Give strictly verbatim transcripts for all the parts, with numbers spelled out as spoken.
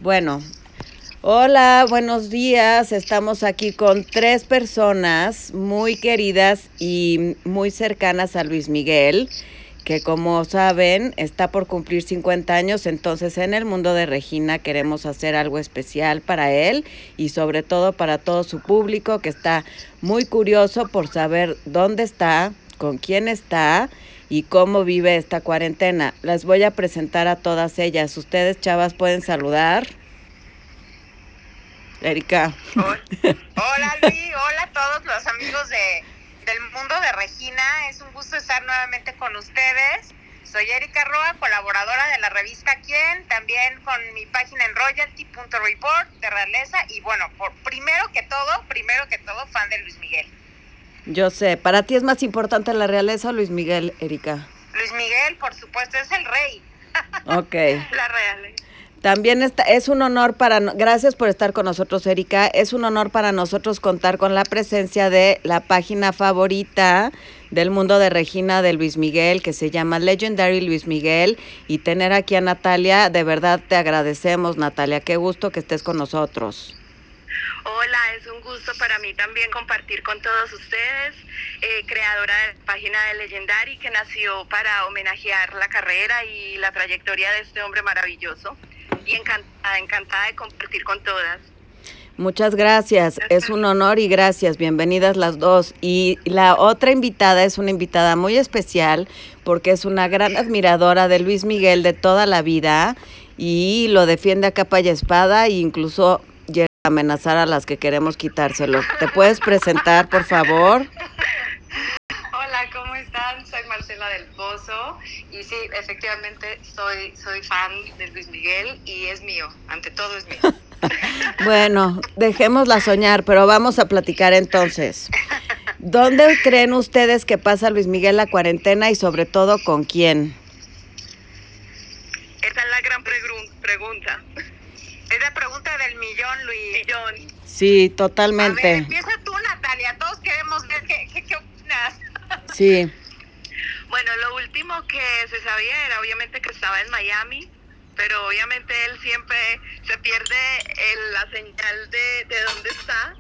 Bueno, hola, buenos días. Estamos aquí con tres personas muy queridas y muy cercanas a Luis Miguel, que como saben está por cumplir cincuenta años, entonces en el mundo de Regina queremos hacer algo especial para él y sobre todo para todo su público que está muy curioso por saber dónde está, con quién está y cómo vive esta cuarentena. Las voy a presentar a todas ellas. Ustedes, chavas, pueden saludar. Erika. Hola, hola Luis, hola a todos los amigos de, del mundo de Regina. Es un gusto estar nuevamente con ustedes. Soy Erika Roa, colaboradora de la revista Quién, también con mi página en royalty punto report de Realeza. Y bueno, por, primero que todo, primero que todo, fan de Luis Miguel. Yo sé, ¿para ti es más importante la realeza o Luis Miguel, Erika? Luis Miguel, por supuesto, es el rey. Ok. La realeza. También está, es un honor para, gracias por estar con nosotros, Erika, es un honor para nosotros contar con la presencia de la página favorita del mundo de Regina de Luis Miguel, que se llama Legendary Luis Miguel, y tener aquí a Natalia, de verdad te agradecemos, Natalia, qué gusto que estés con nosotros. Hola, es un gusto para mí también compartir con todos ustedes, eh, creadora de la página de Legendary, que nació para homenajear la carrera y la trayectoria de este hombre maravilloso, y encantada, encantada de compartir con todas. Muchas gracias, es un honor y gracias, bienvenidas las dos. Y la otra invitada es una invitada muy especial porque es una gran admiradora de Luis Miguel de toda la vida y lo defiende a capa y espada e incluso llega a amenazar a las que queremos quitárselo. ¿Te puedes presentar, por favor? Hola, ¿cómo están? Soy Marcela del Pozo y sí, efectivamente soy, soy fan de Luis Miguel y es mío, ante todo es mío. Bueno, dejémosla soñar, pero vamos a platicar entonces. ¿Dónde creen ustedes que pasa Luis Miguel la cuarentena y sobre todo con quién? Esa es la gran pregun- pregunta. Es la pregunta del millón, Luis. Millón. Sí, A totalmente. ver, empieza tú, Natalia. Todos queremos ver qué, qué, qué opinas. Sí. Bueno, lo último que se sabía era obviamente que estaba en Miami, pero obviamente él siempre se pierde el- la señal de, de dónde está,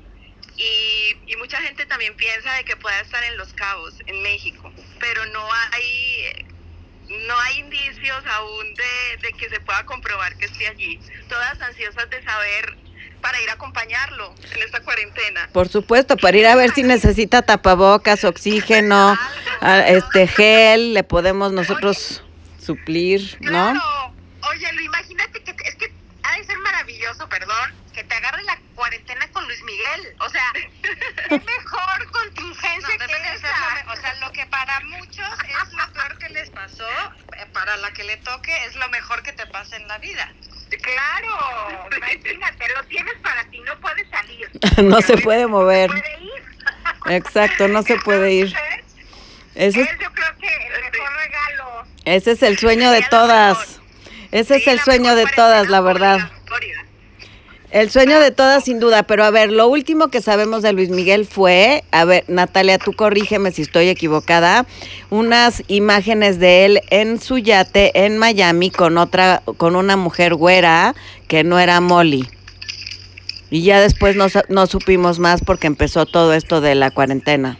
y, y mucha gente también piensa de que pueda estar en Los Cabos, en México, pero no hay, no hay indicios aún de, de que se pueda comprobar que esté allí. Todas ansiosas de saber para ir a acompañarlo en esta cuarentena. Por supuesto, para ir a ver si necesita tapabocas, oxígeno, a- este gel, le podemos nosotros suplir, ¿no? Claro. Oye, lo imagínate que es que ha de ser maravilloso, perdón, que te agarre la cuarentena con Luis Miguel. O sea, qué mejor contingencia No, debe que de ser esa. lo me- o sea, lo que para muchos es lo peor que les pasó, eh, para la que le toque es lo mejor que te pasa en la vida. Claro, imagínate, lo tienes para ti, no puedes salir. No se puede mover. No se puede ir. Exacto, no se puede ir. Entonces, Ese es es, yo creo que el mejor regalo. ese es el sueño de Sería lo todas. Ese es Sí, el la sueño mejor de todas, la cuarentena verdad. obligatoria. El sueño de todas, sin duda, pero a ver, lo último que sabemos de Luis Miguel fue, a ver, Natalia, tú corrígeme si estoy equivocada, unas imágenes de él en su yate en Miami con otra, con una mujer güera que no era Molly. Y ya después no, sa- no supimos más porque empezó todo esto de la cuarentena.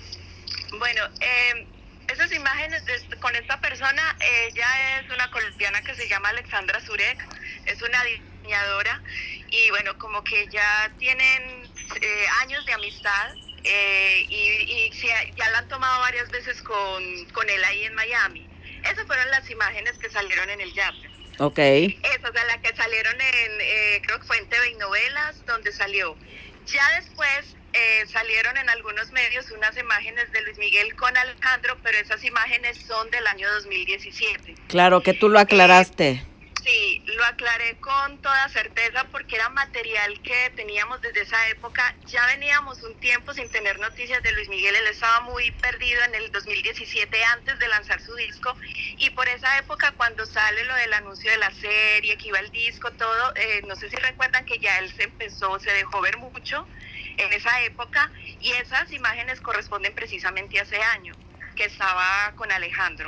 Bueno, eh, esas imágenes de est- con esta persona, ella es una colombiana que se llama Alexandra Zurek, es una diseñadora, y bueno, como que ya tienen eh, años de amistad, eh, y, y sí, ya la han tomado varias veces con, con él ahí en Miami. Esas fueron las imágenes que salieron en el yate. Ok. Esas, o sea, las que salieron en, eh, creo que fue en T V y Novelas, donde salió. Ya después eh, salieron en algunos medios unas imágenes de Luis Miguel con Alejandro, pero esas imágenes son del año dos mil diecisiete. Claro que tú lo aclaraste. Eh, Sí, lo aclaré con toda certeza porque era material que teníamos desde esa época. Ya veníamos un tiempo sin tener noticias de Luis Miguel. Él estaba muy perdido en el dos mil diecisiete antes de lanzar su disco, y por esa época cuando sale lo del anuncio de la serie, que iba el disco, todo, eh, no sé si recuerdan que ya él se empezó, se dejó ver mucho en esa época, y esas imágenes corresponden precisamente a ese año que estaba con Alejandro.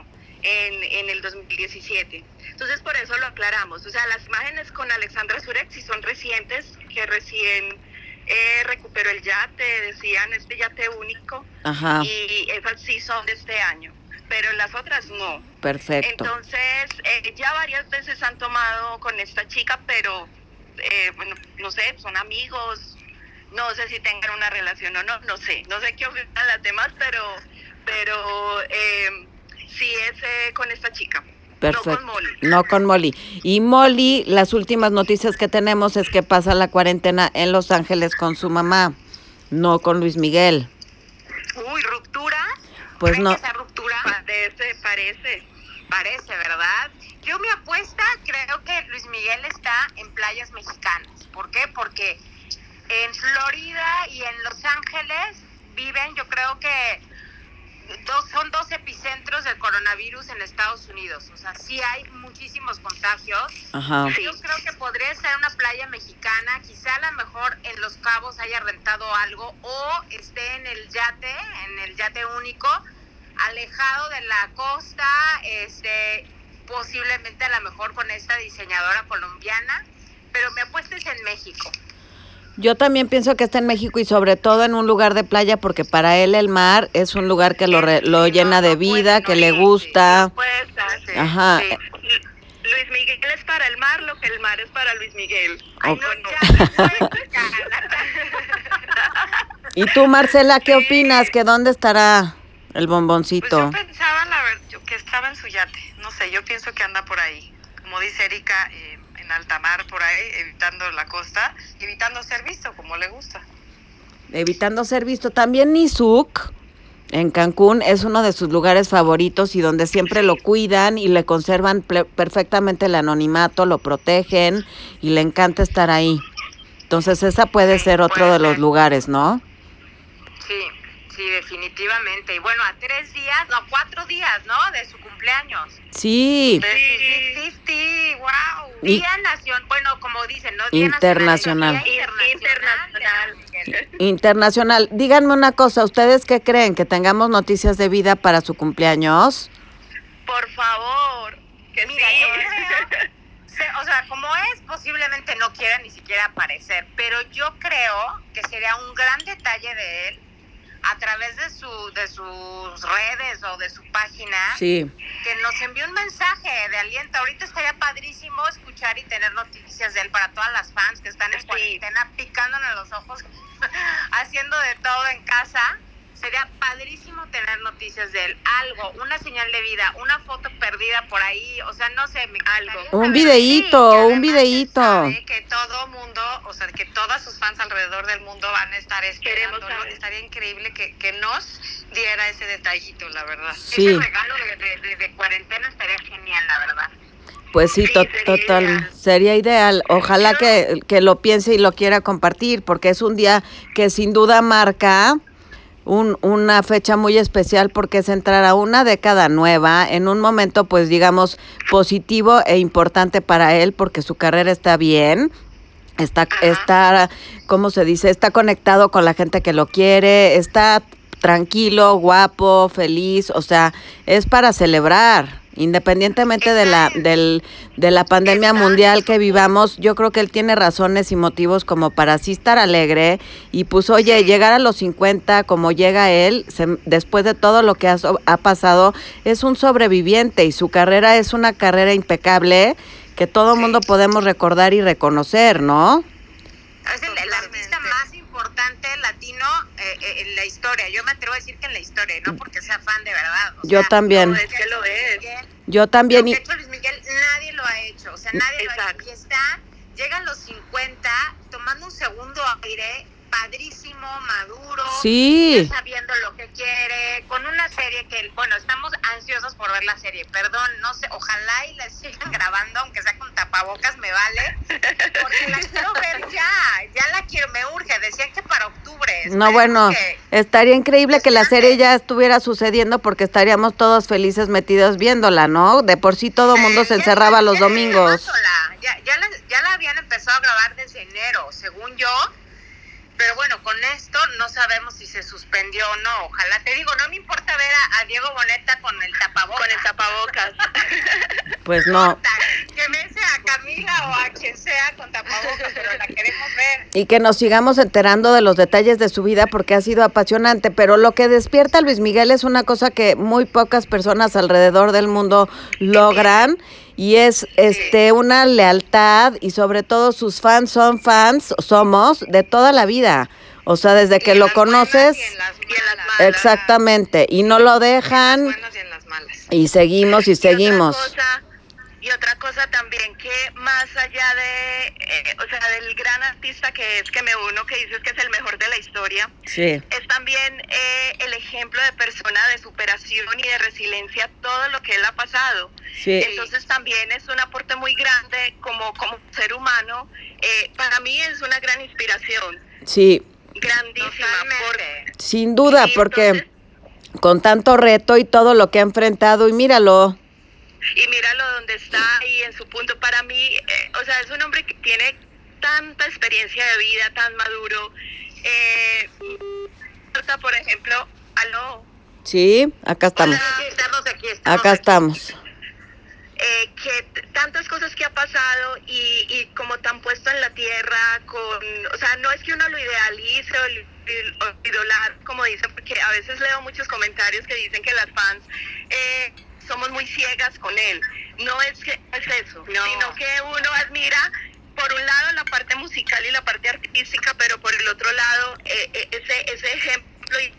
en, en el dos mil diecisiete. Entonces por eso lo aclaramos. O sea, las imágenes con Alexandra Surex sí son recientes, que recién eh, recuperó el yate, decían este yate único. Ajá. Y esas sí son de este año, pero las otras no. Perfecto. Entonces, eh, ya varias veces han tomado con esta chica, pero eh, bueno, no sé, son amigos, no sé si tengan una relación o no, no sé, no sé qué opinan las demás, pero, pero eh, sí es eh, con esta chica. Perfecto. No con Molly. No con Molly. Y Molly, las últimas noticias que tenemos es que pasa la cuarentena en Los Ángeles con su mamá, no con Luis Miguel. Uy, ¿ruptura? Pues ¿Creen no. que esa ruptura? Parece, parece. Parece, ¿verdad? Yo mi apuesta, creo que Luis Miguel está en playas mexicanas. ¿Por qué? Porque en Florida y en Los Ángeles viven, yo creo que dos, son dos epicentros del coronavirus en Estados Unidos. O sea, sí hay muchísimos contagios. Ajá. Yo creo que podría estar en una playa mexicana, quizá a lo mejor en Los Cabos haya rentado algo o esté en el yate, en el yate único, alejado de la costa, este, posiblemente a lo mejor con esta diseñadora colombiana, pero mi apuesta es en México. Yo también pienso que está en México y sobre todo en un lugar de playa porque para él el mar es un lugar que lo, re, lo Sí, llena no, de no vida, puede, que no, le sí, gusta. Sí, puede estar, sí. Ajá. Sí. Luis Miguel es para el mar lo que el mar es para Luis Miguel. Ay, Ok. no, ya, ya, ¿Y tú, Marcela, qué Sí. opinas? ¿Que dónde estará el Pues bomboncito? yo pensaba la ver- yo, que estaba en su yate. No sé, yo pienso que anda por ahí. Como dice Erika, eh, en alta mar por ahí, evitando la costa, evitando ser visto como le gusta. Evitando ser visto. También Nizuc, en Cancún, es uno de sus lugares favoritos y donde siempre Sí. lo cuidan y le conservan ple- perfectamente el anonimato, lo protegen y le encanta estar ahí. Entonces esa puede Sí, ser otro puede de los ser. lugares, ¿no? Sí, sí, definitivamente. Y bueno, a tres días, no, cuatro días, ¿no? De su cumpleaños. Sí. De sus Big cincuenta, wow. Y- Día nacional, bueno, como dicen, ¿no? Día Internacional. nacional. Día internacional. Internacional. de Luis Miguel. Internacional. Díganme una cosa, ¿ustedes qué creen? ¿Que tengamos noticias de vida para su cumpleaños? Por favor, que Mira, sí. yo creo, se- o sea, como es, posiblemente no quiera ni siquiera aparecer, pero yo creo que sería un gran detalle de él a través de su de sus redes o de su página, Sí. que nos envíe un mensaje de aliento. Ahorita estaría padrísimo escuchar y tener noticias de él para todas las fans que están en Sí. cuarentena, picándole los ojos, haciendo de todo en casa. Sería padrísimo tener noticias de él, algo, una señal de vida, una foto perdida por ahí, o sea, no sé, me encantaría Algo. Un saber. videíto, Sí, y un además videíto. él sabe que todo mundo, o sea, que todas sus fans alrededor del mundo van a estar Queremos esperándolo. saber. Estaría increíble que, que nos diera ese detallito, la verdad. Sí. Ese regalo de, de, de, de cuarentena estaría genial, la verdad. Pues sí, Sí, to- sería total, ideal. sería ideal. Ojalá Yo- que, que lo piense y lo quiera compartir, porque es un día que sin duda marca un, una fecha muy especial, porque es entrar a una década nueva, en un momento, pues digamos, positivo e importante para él, porque su carrera está bien. Está, Ajá. está, ¿cómo se dice? Está conectado con la gente que lo quiere, está tranquilo, guapo, feliz, o sea, es para celebrar, independientemente de la, Está en- del, de la pandemia está mundial en que su vivamos. Yo creo que él tiene razones y motivos como para sí estar alegre y pues oye, Sí. llegar a los cincuenta como llega él, se, después de todo lo que ha, so- ha pasado, es un sobreviviente y su carrera es una carrera impecable que todo Sí. mundo podemos recordar y reconocer, ¿no? Es el, el artista más importante latino eh, eh, en la historia. Yo me atrevo a decir que en la historia, no porque sea fan de verdad. O Yo sea, también. lo No, es que lo ha hecho Luis es. Miguel, Yo Lo también. que Y, ha hecho Luis Miguel, nadie lo ha hecho. O sea, nadie lo ha Exacto. hecho. Y está, llega a los cincuenta, tomando un segundo aire, padrísimo, maduro, sí. ya sabiendo lo que quiere, con una serie que, bueno, estamos ansiosos por ver la serie. Perdón, no sé, ojalá y la sigan grabando, aunque sea con tapabocas, me vale. Porque la quiero ver ya, ya la quiero, me urge. Decían que para octubre. No, Esperemos bueno, que- estaría increíble que la que serie antes. ya estuviera sucediendo porque estaríamos todos felices metidos viéndola, ¿no? De por sí todo el mundo Eh, se ya encerraba está- los ya está domingos. grabándola. Ya, ya, la, ya la habían empezado a grabar desde enero, según yo. Pero bueno, con esto no sabemos si se suspendió o no. Ojalá, te digo, no me importa ver a, a Diego Boneta con el tapabocas. Con el tapabocas. Pues no. Que bese a Camila o a quien sea con tapabocas, pero la queremos ver. Y que nos sigamos enterando de los detalles de su vida porque ha sido apasionante. Pero lo que despierta a Luis Miguel es una cosa que muy pocas personas alrededor del mundo logran. Y es este una lealtad y sobre todo sus fans son fans, somos de toda la vida. O sea, desde que lo conoces. Y en las, y en las malas. Exactamente. Y no lo dejan. En las buenas y en las malas. Y seguimos y seguimos. Y otra cosa, y otra cosa también que más allá de, eh, o sea, del gran artista que es, que me uno, que dices que es el mejor de la historia, Sí. es también eh, el ejemplo de persona de superación y de resiliencia, todo lo que él ha pasado. Sí. Entonces también es un aporte muy grande como, como ser humano. Eh, para mí es una gran inspiración. Sí. Grandísima. Por, Sin duda, sí, porque entonces, con tanto reto y todo lo que ha enfrentado, y míralo. Y míralo donde está y en su punto. Para mí, eh, o sea, es un hombre que tiene tanta experiencia de vida, tan maduro. Eh, por ejemplo, aló. Sí, acá estamos. Hola, sí, estamos aquí, estamos Acá aquí. estamos. Eh, que t- tantas cosas que ha pasado y, y como tan puesto en la tierra, con, o sea, no es que uno lo idealice o, il- o idolar, como dicen, porque a veces leo muchos comentarios que dicen que las fans eh, somos muy ciegas con él. No es que es eso, No. sino que uno admira por un lado la parte musical y la parte artística, pero por el otro lado eh, eh, ese ese ejemplo y,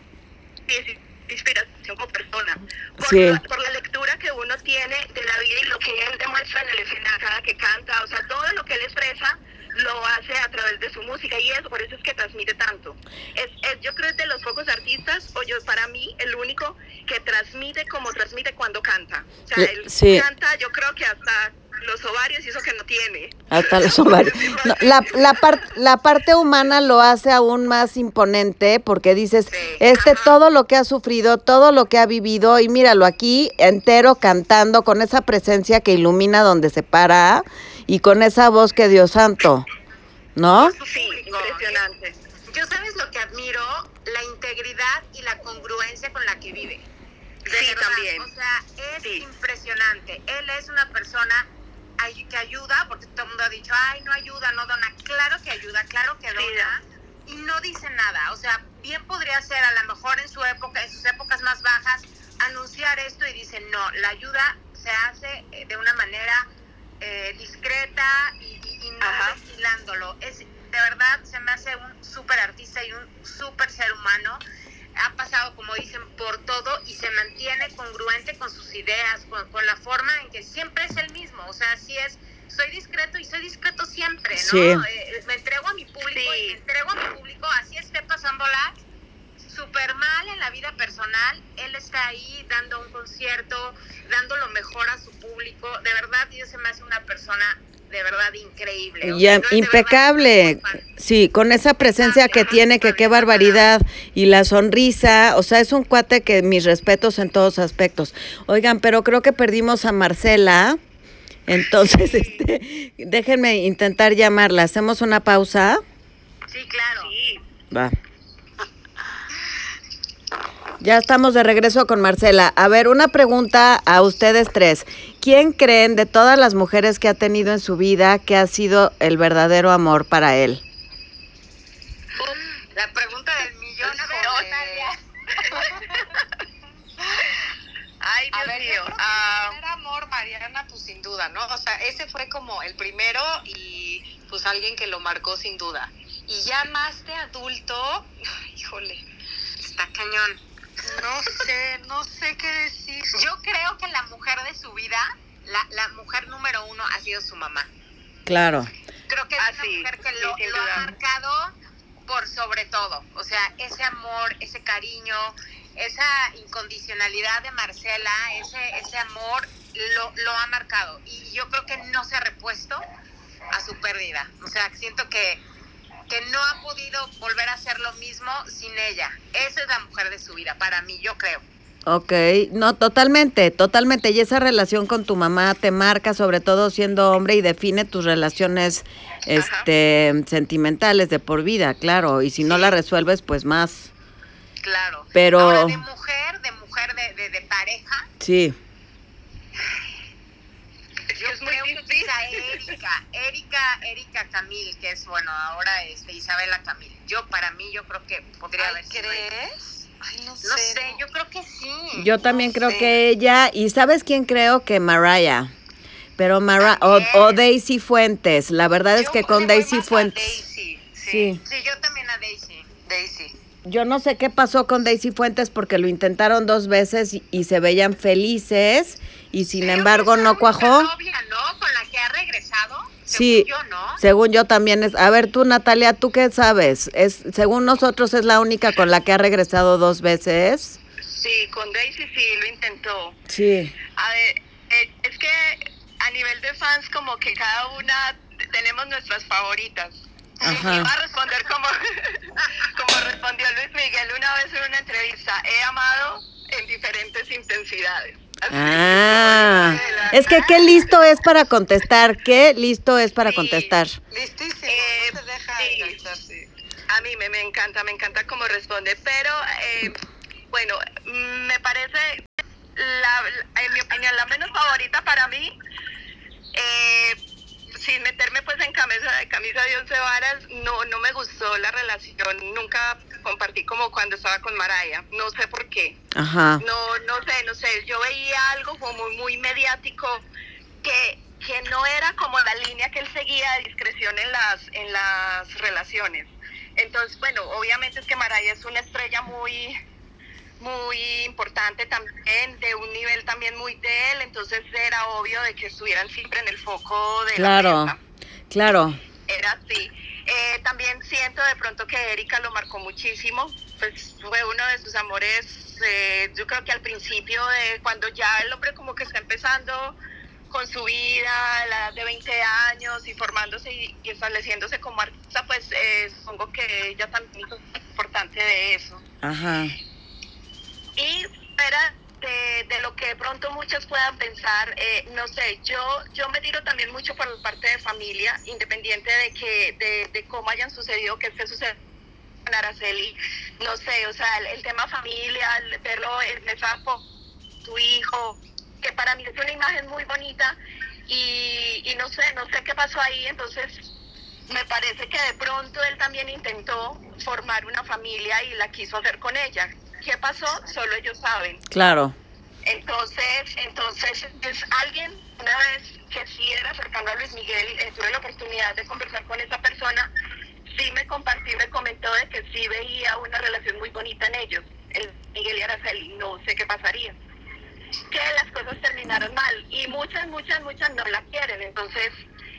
y inspiración como persona. Por, Sí. la, por la lectura que uno tiene de la vida y lo que él demuestra en el escenario cada que canta, o sea, todo lo que él expresa lo hace a través de su música y eso, por eso es que transmite tanto. Es, es yo creo es de los pocos artistas, o yo para mí, el único que transmite como transmite cuando canta. O sea, él Sí. canta, yo creo que hasta los ovarios y eso que no tiene. Hasta los ovarios. No, la, la, par, la parte humana lo hace aún más imponente porque dices, Sí, este ajá. todo lo que ha sufrido, todo lo que ha vivido, y míralo aquí entero cantando con esa presencia que ilumina donde se para y con esa voz que Dios santo, ¿no? Por su Sí, público. impresionante. Yo sabes lo que admiro, la integridad y la congruencia con la que vive. De Sí, verdad, también. o sea, es Sí. impresionante. Él es una persona ay- que ayuda, porque todo el mundo ha dicho, ay, no ayuda, no dona. Claro que ayuda, claro que Sí, dona. Y no dice nada. O sea, bien podría ser, a lo mejor en su época, en sus épocas más bajas, anunciar esto y dice, no, la ayuda se hace eh, de una manera eh, discreta y, y, y no Ajá. ventilándolo. Es, de verdad, se me hace un súper artista y un súper ser humano. Ha pasado, como dicen, por todo y se mantiene congruente con sus ideas, con, con la forma en que siempre es el mismo. O sea, así es, soy discreto y soy discreto siempre, ¿no? Sí. Eh, me entrego a mi público Sí. y me entrego a mi público, así esté pasándola súper mal en la vida personal. Él está ahí dando un concierto, dando lo mejor a su público. De verdad, Dios se me hace una persona de verdad increíble. O Ya, sea, yo de impecable, verdad soy muy fan. sí, con esa presencia que Impecable, tiene, que qué impecable, barbaridad, y la sonrisa, o sea, es un cuate que mis respetos en todos aspectos. Oigan, pero creo que perdimos a Marcela, entonces, este, déjenme intentar llamarla, ¿hacemos una pausa? Sí, claro. Sí. Va. Ya estamos de regreso con Marcela. A ver, una pregunta a ustedes tres. ¿Quién creen de todas las mujeres que ha tenido en su vida que ha sido el verdadero amor para él? La pregunta del millón, A ver, joder. Natalia. Ay, A Dios ver, mío. yo creo que Ah, el primer amor, Mariana, pues sin duda, ¿no? O sea, ese fue como el primero y pues alguien que lo marcó sin duda. Y ya más de adulto, híjole, Está cañón. no sé, no sé qué decir. Yo creo que la mujer de su vida, la, la mujer número uno ha sido su mamá. Claro. Creo que es Ah, una sí, mujer que sí, lo, sin lo ha duda. marcado por sobre todo. O sea, ese amor, ese cariño, esa incondicionalidad de Marcela, ese, ese amor lo, lo ha marcado. Y yo creo que no se ha repuesto a su pérdida. O sea, siento que, que no ha podido volver a hacer lo mismo sin ella. Esa es la mujer de su vida, para mí, yo creo. Ok, no, totalmente, totalmente. Y esa relación con tu mamá te marca, sobre todo siendo hombre, y define tus relaciones Ajá. este, sentimentales de por vida, claro. Y si no la Sí. resuelves, pues más. Claro. Pero- Ahora, de mujer, de mujer, de, de, de pareja, Sí, Es yo que es muy creo que difícil. quizá Erika, Erika, Erika Camil, que es, bueno, ahora este, Isabela Camil. Yo, para mí, yo creo que podría Ay, haber sido ella. ¿crees? Ay, no sé. No sé, yo creo que sí. yo también No creo sé. que ella, y ¿sabes quién creo? Que Mariah. Pero Mariah, o, También. o Daisy Fuentes. La verdad es Yo que le con voy Daisy más a Fuentes. Daisy, sí. Sí. Sí, yo también a Daisy. Daisy. Yo no sé qué pasó con Daisy Fuentes porque lo intentaron dos veces y, y se veían felices y sin Creo embargo que es la no única cuajó. novia, ¿no? Con la que ha regresado. Sí, Según yo, ¿no? según yo también es. A ver, tú, Natalia, ¿tú qué sabes? Es, según nosotros es la única con la que ha regresado dos veces. Sí, con Daisy sí lo intentó. Sí. A ver, eh, es que a nivel de fans como que cada una tenemos nuestras favoritas. Ajá. Y va a responder como, como respondió Luis Miguel una vez en una entrevista. He amado en diferentes intensidades. Así, Ah, como dice la- es que qué listo es para contestar, qué listo es para Sí. contestar. Listísimo, Eh, no se deja sí. enganchar, sí. A mí me, me encanta, me encanta cómo responde, pero eh, bueno, mm, me parece, la, la- en mi opinión, la menos favorita para mí, eh, sin meterme pues en camisa, camisa de once varas, no, no me gustó la relación, nunca compartí como cuando estaba con Mariah, no sé por qué. Ajá. No, no sé, no sé, yo veía algo como muy, muy mediático que, que no era como la línea que él seguía de discreción en las, en las relaciones. Entonces, bueno, obviamente es que Mariah es una estrella muy, muy importante también, de un nivel también muy de él, entonces era obvio de que estuvieran siempre en el foco de Claro, la prensa. claro. Era así. Eh, también siento de pronto que Erika lo marcó muchísimo, pues fue uno de sus amores, eh, yo creo que al principio de cuando ya el hombre como que está empezando con su vida, a la edad de veinte años y formándose y, y estableciéndose como artista, pues eh, supongo que ella también hizo importante de eso. Ajá. Y fuera de, de lo que de pronto muchos puedan pensar, eh, no sé, yo yo me tiro también mucho por la parte de familia, independiente de que de, de cómo hayan sucedido, que esté sucediendo con Araceli, no sé, o sea, el, el tema familia, el verlo en esa foto, tu hijo, que para mí es una imagen muy bonita y, y no sé, no sé qué pasó ahí, entonces me parece que de pronto él también intentó formar una familia y la quiso hacer con ella. ¿Qué pasó? Solo ellos saben. Claro. Entonces, entonces es alguien, una vez que sí era cercano a Luis Miguel, eh, tuve la oportunidad de conversar con esa persona, sí me compartió, me comentó de que sí veía una relación muy bonita en ellos, el Miguel y Araceli, no sé qué pasaría. Que las cosas terminaron mal y muchas, muchas, muchas no la quieren, entonces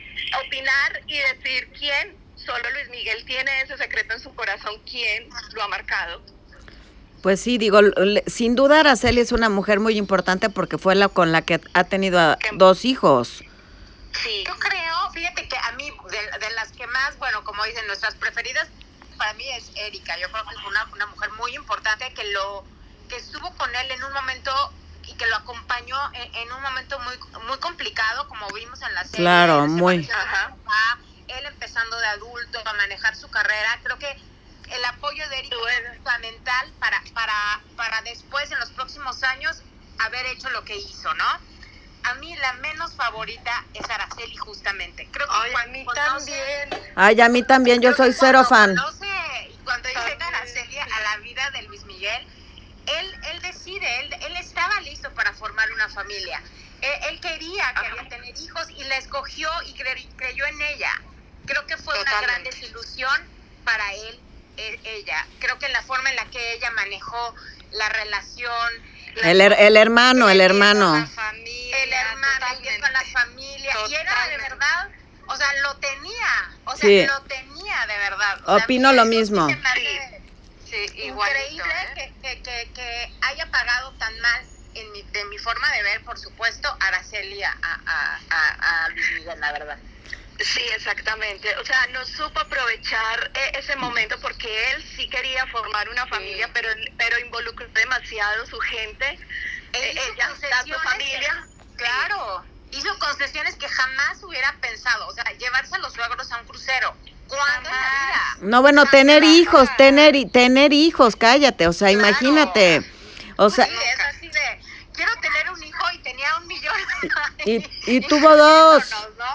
opinar y decir quién, solo Luis Miguel tiene ese secreto en su corazón, quién lo ha marcado. Pues sí, digo, le- sin duda Araceli es una mujer muy importante porque fue la con la que ha tenido a Que- dos hijos. Sí, Yo creo, fíjate que a mí, de, de las que más, bueno, como dicen, nuestras preferidas, para mí es Erika. Yo creo que es una, una mujer muy importante que lo que estuvo con él en un momento y que lo acompañó en, en un momento muy muy complicado, como vimos en la serie. Claro, la muy. separación de su papá, él empezando de adulto a manejar su carrera. Creo que el apoyo de Erika es fundamental para, para, para después, en los próximos años, haber hecho lo que hizo, ¿no? A mí la menos favorita es Araceli, justamente. Creo que ay, a cuando mí conoce- también. Ay, a mí también, yo creo soy que cero cuando fan. conoce y cuando llega También. Araceli a la vida de Luis Miguel, él, él decide, él, él estaba listo para formar una familia. Él, él quería que había tener hijos y la escogió y cre- creyó en ella. Creo que fue una gran Totalmente. desilusión para él, él, ella. Creo que la forma en la que ella manejó la relación, la El, her- el hermano, el Viendo hermano. a la familia, el hermano, totalmente. viendo a la familia, y era de Totalmente. verdad, o sea, lo tenía, o sea, Sí. lo tenía de verdad. O sea, Opino a mí lo eso sí mismo. se me hace Sí, igualito, increíble ¿eh? que, que, que, que haya pagado tan mal, en mi, de mi forma de ver, por supuesto, Araceli a, a, a, a Luis Miguel, la verdad. Sí, exactamente. O sea, no supo aprovechar eh, ese momento porque él sí quería formar una familia, sí. pero pero involucró demasiado su gente, E eh, hizo ella, tanto concesiones familia. que- claro, hizo concesiones que jamás hubiera pensado. O sea, llevarse a los suegros a un crucero. ¿Cuándo en la vida? No, bueno, Jamás. tener hijos, tener, hi- tener hijos, cállate, o sea, Claro. imagínate. O sea, Sí, es así de, quiero tener un hijo y tenía un millón. y, y tuvo dos.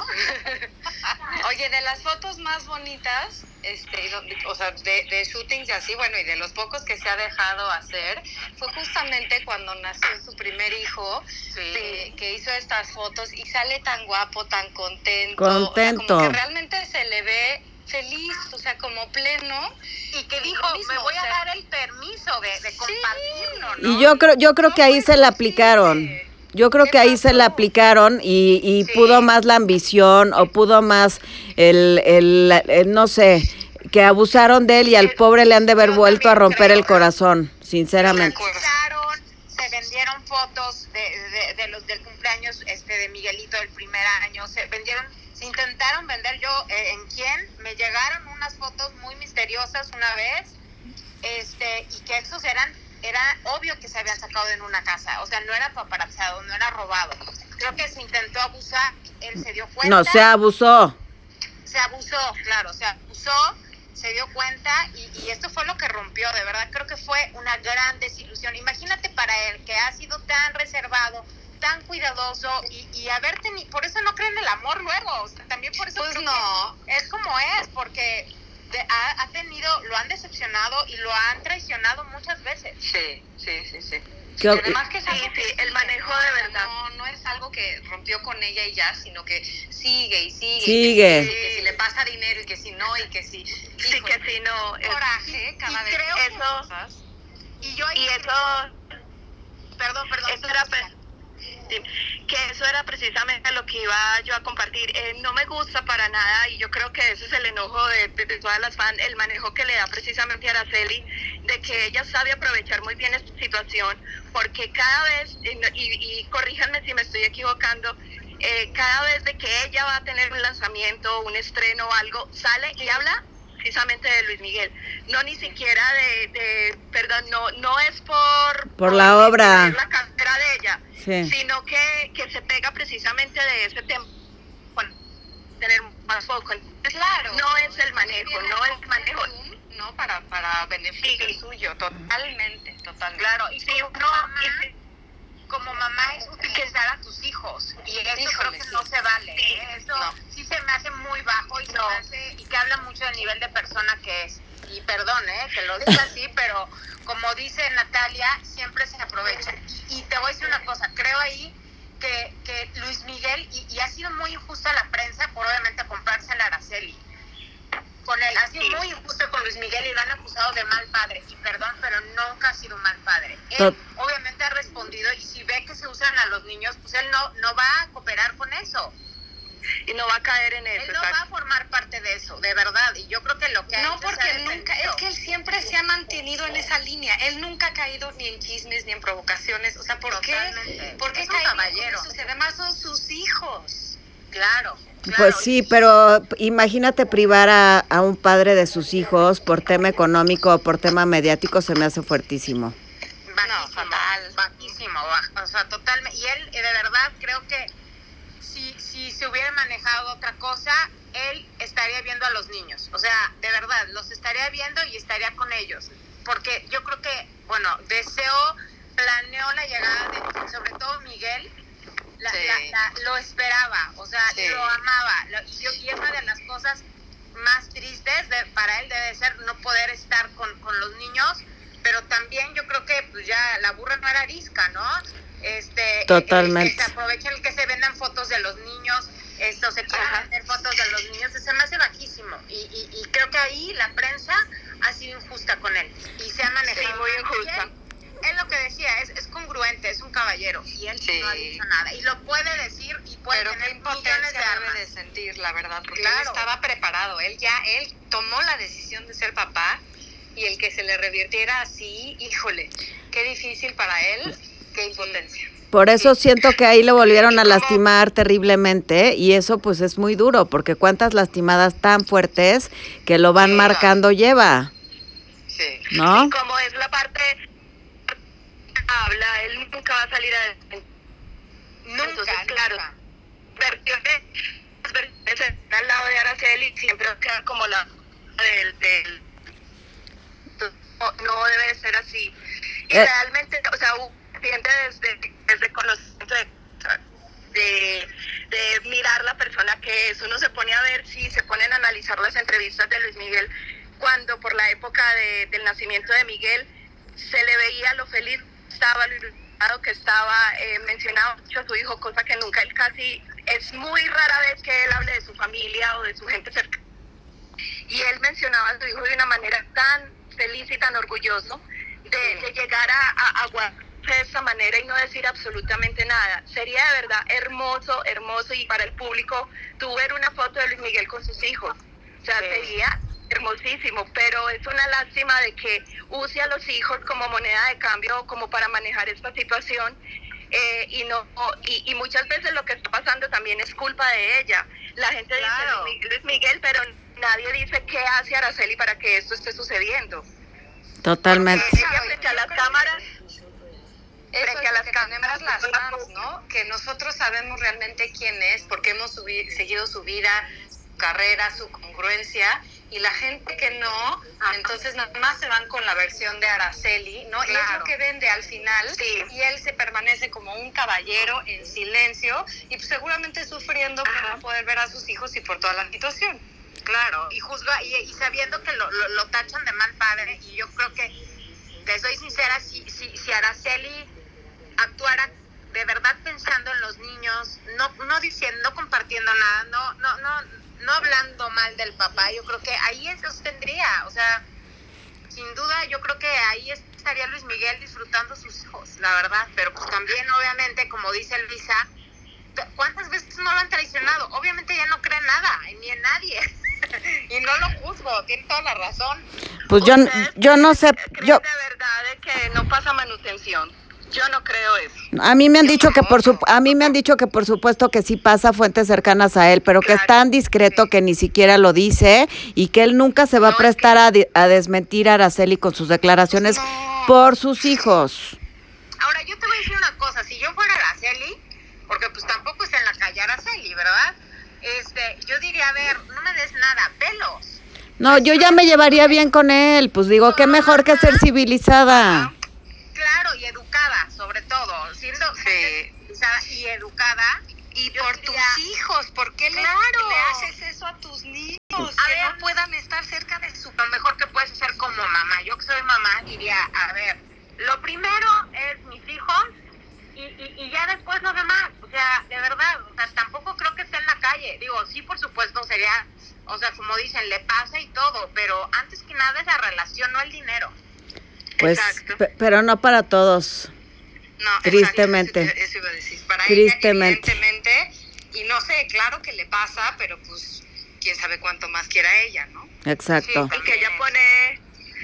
¿No? Oye, de las fotos más bonitas, este, y donde- o sea, de, de shootings y así, bueno, y de los pocos que se ha dejado hacer, fue justamente cuando nació su primer hijo, Sí. eh, que hizo estas fotos y sale tan guapo, tan contento, Contento. o sea, como que realmente se le ve feliz, o sea, como pleno. Y que Y dijo, lo mismo, me voy o a sea, dar el permiso de, de sí. compartirlo, ¿no? Y yo creo, yo creo ¿Cómo que ahí es se la posible? aplicaron. Yo creo ¿Qué que ahí se pasó? la aplicaron y, y Sí. pudo más la ambición o pudo más el, el, el, no sé, que abusaron de él y al Eh, pobre le han de haber yo vuelto a también romper creo, el corazón, Lo sinceramente. utilizaron, se vendieron fotos de, de, de los del cumpleaños este de Miguelito del primer año, se vendieron, se intentaron vender. Yo eh, en quién me llegaron unas fotos muy misteriosas una vez, este y que esos eran era obvio que se habían sacado en una casa, o sea, no era paparazzado, no era robado. Creo que se intentó abusar, él se dio cuenta. No, se abusó. Se abusó, claro, se abusó, se dio cuenta y, y esto fue lo que rompió, de verdad creo que fue una gran desilusión. Imagínate para él que ha sido tan reservado, tan cuidadoso y, y haber tenido, por eso no cree en el amor luego, o sea, también por eso Pues creo no. que es como es, porque de, ha, ha tenido, lo han decepcionado y lo han traicionado muchas veces. Sí, sí, sí, sí. Que- Y además que es algo Sí, que sí, sigue, el manejo ¿no? de O sea, verdad. No, no es algo que rompió con ella y ya, sino que sigue y sigue. Sigue. Y que, sí, que si le pasa dinero y que si no, y que si... Sí, híjole, que sí, no. es- coraje cada y vez creo que que- cosas. Y yo ahí Y creo- eso, perdón, perdón. eso era, pre- sí, que eso era precisamente lo que iba yo a compartir. Eh, no me gusta para nada y yo creo que ese es el enojo de, de, de todas las fans, el manejo que le da precisamente a Araceli, de que ella sabe aprovechar muy bien esta situación, porque cada vez, y, y, y corríjanme si me estoy equivocando, eh, cada vez de que ella va a tener un lanzamiento, un estreno o algo, sale y habla precisamente de Luis Miguel, no ni siquiera de, de perdón, no no es por Por la obra. disminuir la carrera de ella, Sí. sino que, que se pega precisamente de ese tema, bueno, tener más foco. Claro. No es el manejo, no es el manejo. No, para, para beneficio Sí. suyo, totalmente, totalmente. Claro, y Sí, como no, mamá, y- como mamá es utilizar a tus hijos y eso Híjole, creo que sí. no se vale, Sí, ¿eh? Eso no. sí se me hace muy bajo y se No. me hace, y que habla mucho del nivel de persona que es. Y perdón, ¿eh? Que lo diga así, pero como dice Natalia, siempre se aprovecha. Y, y te voy a decir una cosa, creo ahí que, que Luis Miguel, y, y ha sido muy injusta la prensa por obviamente comprarse la Araceli. Con él, ha sido Sí. muy injusto con Luis Miguel y lo han acusado de mal padre. Y perdón, pero nunca ha sido mal padre. Él Tot- obviamente ha respondido y si ve que se usan a los niños, pues él no, no va a cooperar con eso. y no va a caer en eso. Él no va a exacto. formar parte de eso, de verdad. Y yo creo que lo que ha No, hecho se porque ha nunca, defendido. es que él siempre se ha mantenido en esa línea. Él nunca ha caído ni en chismes ni en provocaciones. O sea, ¿por Totalmente. qué? ¿Por qué Es un caería caballero. con eso? Si además son sus hijos. Claro, claro. Pues sí, pero imagínate privar a, a un padre de sus hijos por tema económico o por tema mediático, se me hace fuertísimo. Bajísimo, No, fatal. bajísimo, baj- o sea, totalmente. Y él, eh, de verdad, creo que si, si se hubiera manejado otra cosa, él estaría viendo a los niños. O sea, de verdad, los estaría viendo y estaría con ellos. Porque yo creo que, bueno, deseó, planeó la llegada de, sobre todo Miguel, la, Sí. la, la, lo esperaba, o sea, Sí. lo amaba. Lo, y, yo, y es una de las cosas más tristes de, para él debe ser no poder estar con, con los niños, pero también yo creo que pues ya la burra no era arisca, ¿no? Este, Totalmente. El, el que se aproveche el que se vendan fotos de los niños, esto se quieren vender fotos de los niños, se me hace bajísimo. Y, y, y creo que ahí la prensa ha sido injusta con él y se ha manejado. Sí, muy mal. injusta. Y él, él lo que decía es, es congruente, es un caballero y él Sí. no ha dicho nada. Y lo puede decir y puede Pero qué tener millones impotencia de debe armas. de sentir, la verdad, porque Claro. él estaba preparado. Él ya, él tomó la decisión de ser papá y el que se le revirtiera así, híjole, qué difícil para él, qué impotencia. Por eso siento que ahí lo volvieron ¿Y a cómo? lastimar terriblemente y eso pues es muy duro porque cuántas lastimadas tan fuertes que lo van Sí, marcando lleva, Sí. ¿no? Y como es la parte habla, él nunca va a salir adelante. Nunca, Entonces, claro, nunca. versiones, las versiones al lado de Araceli siempre va a quedar como la del, del no, no debe ser así. Y Eh. realmente, o sea, un cliente desde, desde conocimiento de, de, de mirar la persona que es, uno se pone a ver, si se ponen a analizar las entrevistas de Luis Miguel, cuando por la época de, del nacimiento de Miguel se le veía lo feliz que estaba, lo ilusionado que estaba, eh, mencionaba mucho a su hijo, cosa que nunca él casi, es muy rara vez que él hable de su familia o de su gente cercana. Y él mencionaba a su hijo de una manera tan feliz y tan orgulloso de, de llegar a, a, a guardarse de esa manera y no decir absolutamente nada. Sería de verdad hermoso, hermoso, y para el público tú ver una foto de Luis Miguel con sus hijos. O sea, sí. Sería hermosísimo, pero es una lástima de que use a los hijos como moneda de cambio, como para manejar esta situación. Eh, y no y, y muchas veces lo que está pasando también es culpa de ella. La gente Claro. dice Luis Miguel, pero nadie dice qué hace Araceli para que esto esté sucediendo. Totalmente. Porque ella frente a las cámaras, Eso frente es a lo las que cámaras, tenemos las fans, ¿no? Que nosotros sabemos realmente quién es, porque hemos subi- seguido su vida, su carrera, su congruencia, y la gente que no, entonces nada más se van con la versión de Araceli, ¿no? Y es Claro. lo que vende al final, Sí. y él se permanece como un caballero en silencio, y pues seguramente sufriendo por Ajá. no poder ver a sus hijos y por toda la situación. Claro, y juzga, y, y sabiendo que lo, lo, lo tachan de mal padre, y yo creo que, te soy sincera, si, si, si Araceli actuara de verdad pensando en los niños, no, no diciendo, no compartiendo nada, no, no, no, no hablando mal del papá, yo creo que ahí eso tendría, o sea, sin duda yo creo que ahí estaría Luis Miguel disfrutando sus hijos, la verdad, pero pues también obviamente, como dice Luisa, ¿cuántas veces no lo han traicionado? Obviamente ya no cree nada, ni en nadie. Y no lo juzgo, tiene toda la razón. Pues yo, yo no sé, ¿Creen yo, de verdad de que no pasa manutención? Yo no creo eso. a mí me han Yo dicho que por su, tampoco. a mí me han dicho que por supuesto que sí pasa fuentes cercanas a él, pero que es Claro, tan discreto sí. que ni siquiera lo dice y que él nunca se va a No, es prestar a, di- a desmentir a Araceli con sus declaraciones Pues no. por sus hijos. Ahora, yo te voy a decir una cosa, si yo fuera Araceli, porque pues tampoco es en la calle Araceli, ¿verdad? Este, yo diría, a ver, no me des nada, velos. No, yo ya me llevaría bien con él, pues digo, qué mejor que ser civilizada. Ajá. Claro, y educada, sobre todo, siendo Sí. gente civilizada y educada. Y yo por diría, tus hijos, ¿por qué le, Claro. le haces eso a tus niños? A que ver, no puedan estar cerca de su... lo mejor que puedes hacer como mamá. Yo que soy mamá diría, a ver, lo primero es mis hijos y, y, y ya después lo demás. O sea, de verdad, o sea, tampoco creo que esté en la calle. Digo, sí, por supuesto, sería, o sea, como dicen, le pasa y todo, pero antes que nada es la relación, no el dinero. Pues, Exacto. pe- pero no para todos. No, Tristemente. exacto, eso, eso iba a decir. Para Tristemente. ella, evidentemente, y no sé, claro que le pasa, pero pues quién sabe cuánto más quiera ella, ¿no? Exacto. Y que ella pone,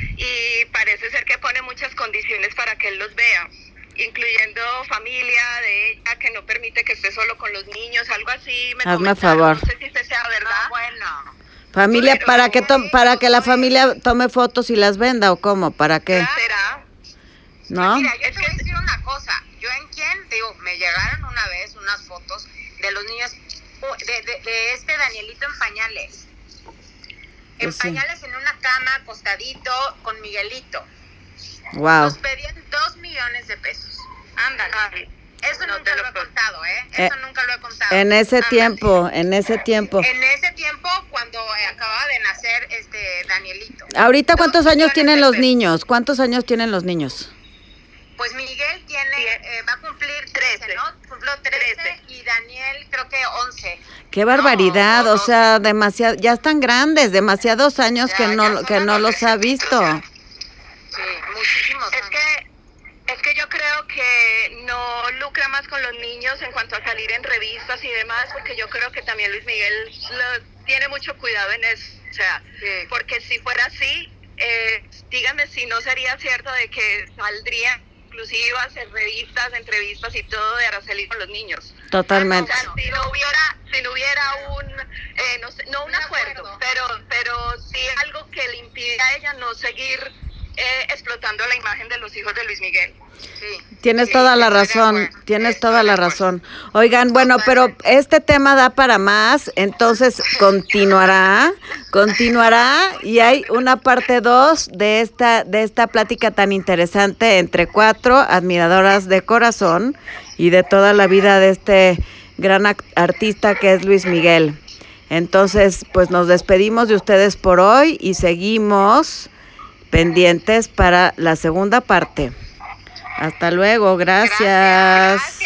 y parece ser que pone muchas condiciones para que él los vea, incluyendo familia de ella, que no permite que esté solo con los niños, algo así. Me Hazme comentaron, favor. no sé si esto sea verdad. No, bueno. Familia, Pero- para que to- para que la Oye. familia tome fotos y las venda o cómo, ¿para qué? Claro. ¿Será? ¿No? Mira, yo Es te voy a que- decir una cosa. Yo en quién, digo, me llegaron una vez unas fotos de los niños, uh, de, de, de este Danielito en pañales. En Pues sí. pañales en una cama, acostadito, con Miguelito. Wow. Nos pedían dos millones de pesos. Ándale. Ay, Eso no nunca te lo lo he puedo- contado, ¿eh? Eso Eh, nunca lo he contado. En ese Ándale. tiempo, en ese tiempo. En ese tiempo, cuando eh, acababa de nacer este Danielito. Ahorita, Dos ¿cuántos años millones tienen de los pesos. niños? ¿Cuántos años tienen los niños? Pues Miguel tiene, Diez. eh, va a cumplir trece, Trece. ¿no? Cumplió trece, Trece. y Daniel creo que once. Qué barbaridad, No, o- o o sea, demasiado, ya están grandes, demasiados años Ya, que ya no, son que no los ha adolescentes, visto. ya. Sí, muchísimos Es años. que es que yo creo que no lucra más con los niños en cuanto a salir en revistas y demás, porque yo creo que también Luis Miguel lo- tiene mucho cuidado en eso. O sea, Sí. porque si fuera así, eh, díganme si no sería cierto de que saldría exclusivas, en revistas, entrevistas y todo de Araceli con los niños. Totalmente. O sea, si no hubiera, si no hubiera un, eh, no, sé, no un, un acuerdo, acuerdo, pero, pero sí algo que le impide a ella no seguir eh, explotando la imagen de los hijos de Luis Miguel. Sí, tienes sí, toda la razón, tienes toda la razón. Oigan, bueno, pero este tema da para más, entonces continuará, continuará y hay una parte dos de esta, de esta plática tan interesante entre cuatro admiradoras de corazón y de toda la vida de este gran artista que es Luis Miguel. Entonces, pues nos despedimos de ustedes por hoy y seguimos pendientes para la segunda parte. Hasta luego, gracias. Gracias.